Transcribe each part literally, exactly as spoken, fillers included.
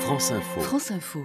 France Info. France Info.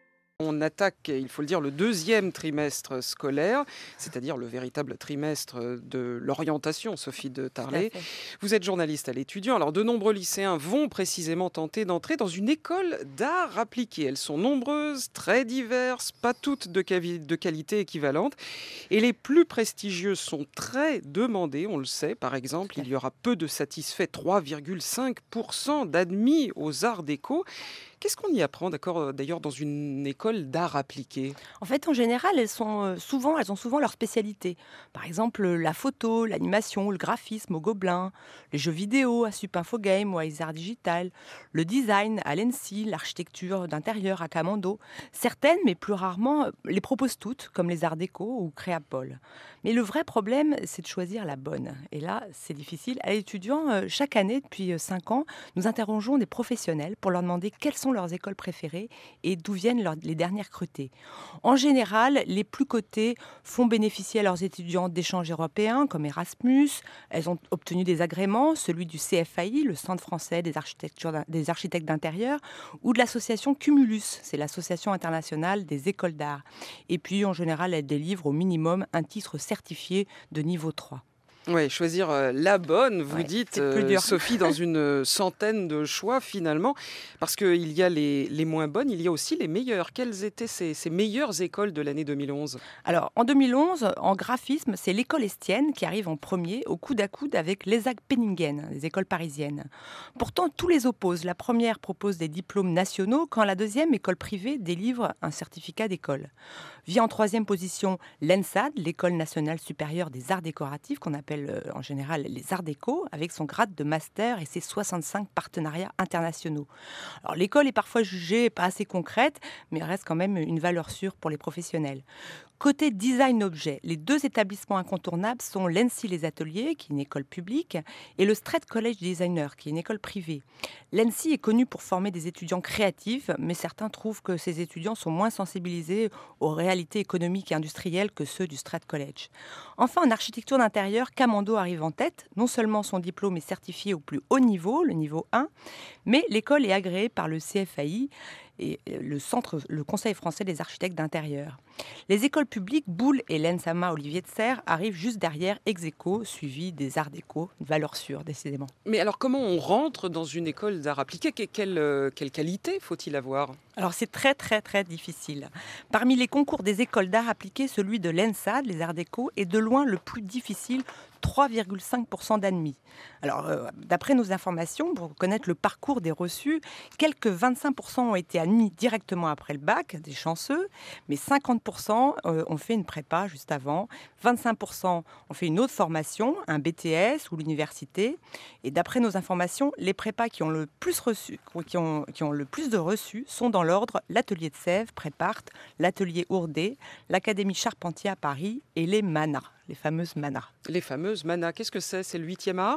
On attaque, il faut le dire, le deuxième trimestre scolaire, c'est-à-dire le véritable trimestre de l'orientation, Sophie de Tarlet. Vous êtes journaliste à l'Étudiant. Alors, de nombreux lycéens vont précisément tenter d'entrer dans une école d'art appliqué. Elles sont nombreuses, très diverses, pas toutes de, cavi- de qualité équivalente. Et les plus prestigieuses sont très demandées, on le sait. Par exemple, il y aura peu de satisfaits, trois virgule cinq pour cent d'admis aux arts déco. Qu'est-ce qu'on y apprend, d'accord, d'ailleurs, dans une école d'art appliqué? En fait, en général, elles, sont, euh, souvent, elles ont souvent leur spécialité. Par exemple, la photo, l'animation, le graphisme au Gobelin, les jeux vidéo à Sup Info Game ou à Isart Digital, le design à l'E N S I, l'architecture d'intérieur à Camando. Certaines, mais plus rarement, les proposent toutes, comme les arts déco ou Créapol. Mais le vrai problème, c'est de choisir la bonne. Et là, c'est difficile. À l'étudiant, euh, chaque année, depuis cinq ans, nous interrogeons des professionnels pour leur demander quelles sont leurs écoles préférées et d'où viennent leurs- les dernières crutés. En général, les plus cotées font bénéficier à leurs étudiants d'échanges européens comme Erasmus. Elles ont obtenu des agréments, celui du C F A I, le Centre français des, architectures d'in- des architectes d'intérieur, ou de l'association Cumulus, c'est l'association internationale des écoles d'art. Et puis, en général, elles délivrent au minimum un titre certifié de niveau trois. Oui, choisir euh, la bonne, vous Ouais, dites, c'est le plus euh, dur. Sophie, dans une euh, centaine de choix finalement, parce qu'il y a les, les moins bonnes, il y a aussi les meilleures. Quelles étaient ces, ces meilleures écoles de l'année deux mille onze? Alors, en deux mille onze, en graphisme, c'est l'école Estienne qui arrive en premier, au coude à coude avec l'ESAG Penningen, les écoles parisiennes. Pourtant, tous les opposent. La première propose des diplômes nationaux, quand la deuxième, école privée, délivre un certificat d'école. Vient en troisième position l'ENSAD, l'École nationale supérieure des arts décoratifs, qu'on appelle euh, en général les arts déco, avec son grade de master et ses soixante-cinq partenariats internationaux. Alors, l'école est parfois jugée pas assez concrète, mais reste quand même une valeur sûre pour les professionnels. Côté design objet, les deux établissements incontournables sont l'E N S I Les Ateliers, qui est une école publique, et le Strait College Designer, qui est une école privée. L'E N S I est connu pour former des étudiants créatifs, mais certains trouvent que ces étudiants sont moins sensibilisés aux réalités économiques et industrielles que ceux du Strait College. Enfin, en architecture d'intérieur, Camando arrive en tête. Non seulement son diplôme est certifié au plus haut niveau, le niveau un, mais l'école est agréée par le C F A I et le, centre, le Conseil français des architectes d'intérieur. Les écoles publiques, Boulle et l'ENSAMA Olivier de Serres, arrivent juste derrière, ex aequo, suivi des arts déco, une valeur sûre, décidément. Mais alors, comment on rentre dans une école d'art appliqué? Que- quelle, euh, quelle qualité faut-il avoir? Alors c'est très très très difficile. Parmi les concours des écoles d'art appliquées, celui de l'ENSAD, les arts déco, est de loin le plus difficile, trois virgule cinq pour cent d'admis. Alors euh, d'après nos informations, pour connaître le parcours des reçus, quelques vingt-cinq pour cent ont été admis directement après le bac, des chanceux, mais cinquante pour cent euh, ont fait une prépa juste avant, vingt-cinq pour cent ont fait une autre formation, un B T S ou l'université, et d'après nos informations, les prépas qui ont le plus reçu, qui ont, qui ont le plus de reçus sont dans l'ordre l'Atelier de Sèvres, Prépart, l'Atelier Ourdet, l'Académie Charpentier à Paris et les MANA, les fameuses MANA. Les fameuses MANA, qu'est-ce que c'est? C'est le huitième art?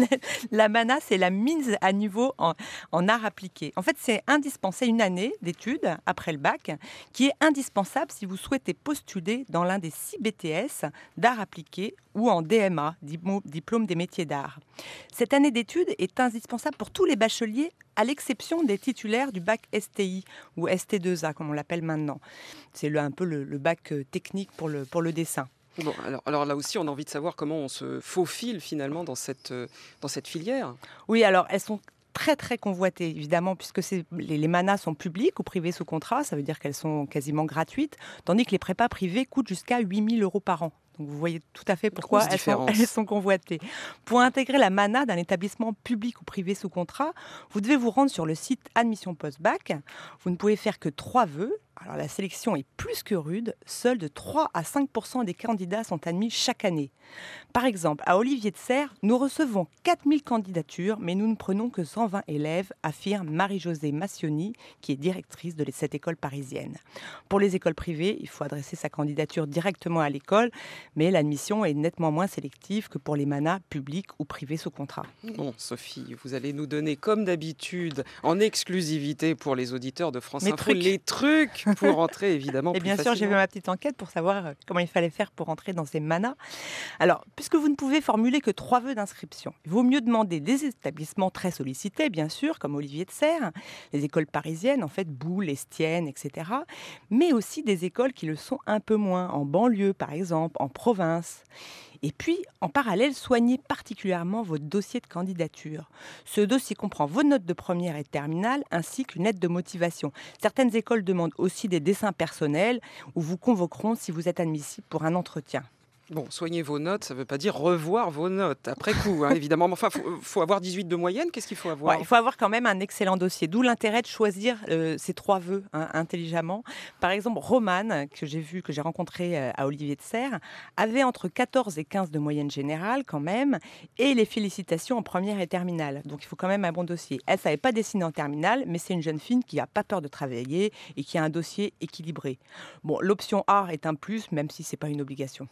La MANA, c'est la mise à niveau en, en art appliqué. En fait, c'est indispensable, une année d'études après le bac, qui est indispensable si vous souhaitez postuler dans l'un des six B T S d'art appliqué ou en D M A, dimo- diplôme des métiers d'art. Cette année d'études est indispensable pour tous les bacheliers, à l'exception des titulaires du bac S T I ou S T deux A, comme on l'appelle maintenant. C'est le, un peu le, le bac euh, technique pour le, pour le dessin. Bon, alors, alors là aussi, on a envie de savoir comment on se faufile finalement dans cette, euh, dans cette filière. Oui, alors elles sont très très convoitées, évidemment, puisque c'est, les, les manas sont publiques ou privées sous contrat, ça veut dire qu'elles sont quasiment gratuites, tandis que les prépas privées coûtent jusqu'à huit mille euros par an. Donc vous voyez tout à fait pourquoi Grosse elles sont, différence. elles sont convoitées. Pour intégrer la MANA d'un établissement public ou privé sous contrat, vous devez vous rendre sur le site Admission Post-Bac. Vous ne pouvez faire que trois vœux. Alors la sélection est plus que rude. Seuls de trois à cinq pour cent des candidats sont admis chaque année. Par exemple, à Olivier de Serres, nous recevons quatre mille candidatures, mais nous ne prenons que cent vingt élèves, affirme Marie-Josée Massioni, qui est directrice de cette école parisienne. Pour les écoles privées, il faut adresser sa candidature directement à l'école, mais l'admission est nettement moins sélective que pour les manas publics ou privés sous contrat. Bon, Sophie, vous allez nous donner, comme d'habitude, en exclusivité pour les auditeurs de France Mes Info, trucs. les trucs pour entrer évidemment Et plus bien sûr, j'ai fait facilement. ma petite enquête pour savoir euh, comment il fallait faire pour entrer dans ces manas. Alors, puisque vous ne pouvez formuler que trois vœux d'inscription, il vaut mieux demander des établissements très sollicités, bien sûr, comme Olivier de Serres, les écoles parisiennes, en fait, Boulle, Estienne, et cetera, mais aussi des écoles qui le sont un peu moins, en banlieue, par exemple, en province. Et puis, en parallèle, soignez particulièrement votre dossier de candidature. Ce dossier comprend vos notes de première et de terminale, ainsi qu'une lettre de motivation. Certaines écoles demandent aussi des dessins personnels ou vous convoqueront si vous êtes admissible pour un entretien. Bon, soignez vos notes, ça ne veut pas dire revoir vos notes après coup, hein, évidemment. Mais enfin, il faut, faut avoir dix-huit de moyenne. Qu'est-ce qu'il faut Ouais, avoir? il faut avoir quand même un excellent dossier, d'où l'intérêt de choisir euh, ces trois vœux hein, intelligemment. Par exemple, Romane, que j'ai vu, que j'ai rencontré euh, à Olivier de Serres, avait entre quatorze et quinze de moyenne générale quand même, et les félicitations en première et terminale. Donc il faut quand même un bon dossier. Elle ne savait pas dessiner en terminale, mais c'est une jeune fille qui n'a pas peur de travailler et qui a un dossier équilibré. Bon, l'option A est un plus, même si ce n'est pas une obligation.